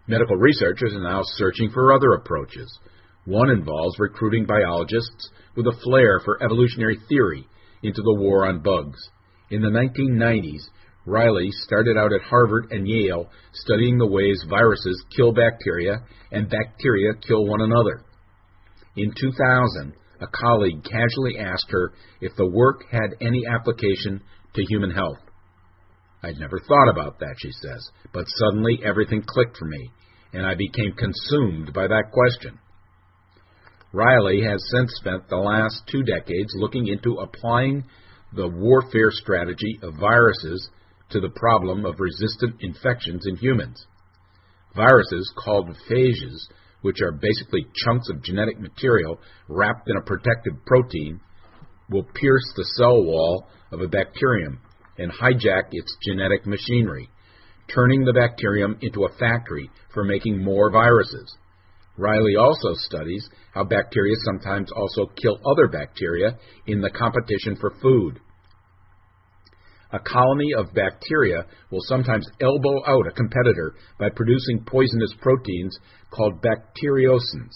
Medical researchers are now searching for other approaches. One involves recruiting biologists with a flair for evolutionary theory into the war on bugs. In the 1990s, Riley started out at Harvard and Yale studying the ways viruses kill bacteria and bacteria kill one another. In 2000, a colleague casually asked her if the work had any application to human health. "I'd never thought about that," she says, "but suddenly everything clicked for me, and I became consumed by that question." Riley has since spent the last 2 decades looking into applying the warfare strategy of viruses to the problem of resistant infections in humans. Viruses, called phages, which are basically chunks of genetic material wrapped in a protective protein, will pierce the cell wall of a bacterium and hijack its genetic machinery, turning the bacterium into a factory for making more viruses. Riley also studies how bacteria sometimes also kill other bacteria in the competition for food. A colony of bacteria will sometimes elbow out a competitor by producing poisonous proteins called bacteriocins.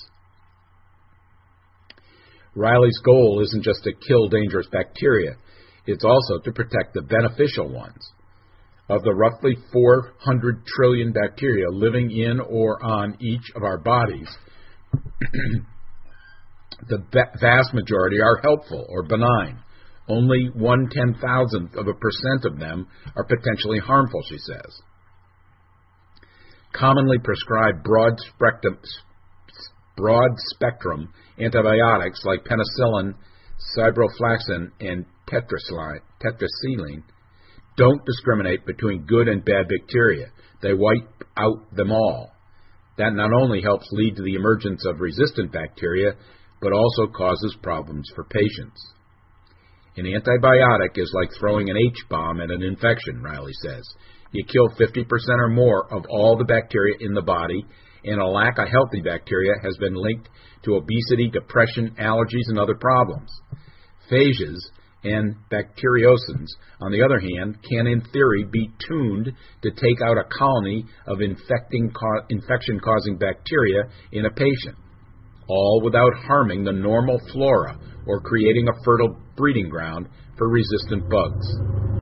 Riley's goal isn't just to kill dangerous bacteria, it's also to protect the beneficial ones. Of the roughly 400 trillion bacteria living in or on each of our bodies, the vast majority are helpful or benign. Only 1/10,000% of them are potentially harmful, she says. Commonly prescribed broad-spectrum antibiotics like penicillin, ciprofloxacin, and tetracycline don't discriminate between good and bad bacteria. They wipe out them all. That not only helps lead to the emergence of resistant bacteria, but also causes problems for patients. An antibiotic is like throwing an H-bomb at an infection, Riley says. You kill 50% or more of all the bacteria in the body, and a lack of healthy bacteria has been linked to obesity, depression, allergies, and other problems. Phages and bacteriocins, on the other hand, can in theory be tuned to take out a colony of infection-causing bacteria in a patient, all without harming the normal flora or creating a fertile breeding ground for resistant bugs.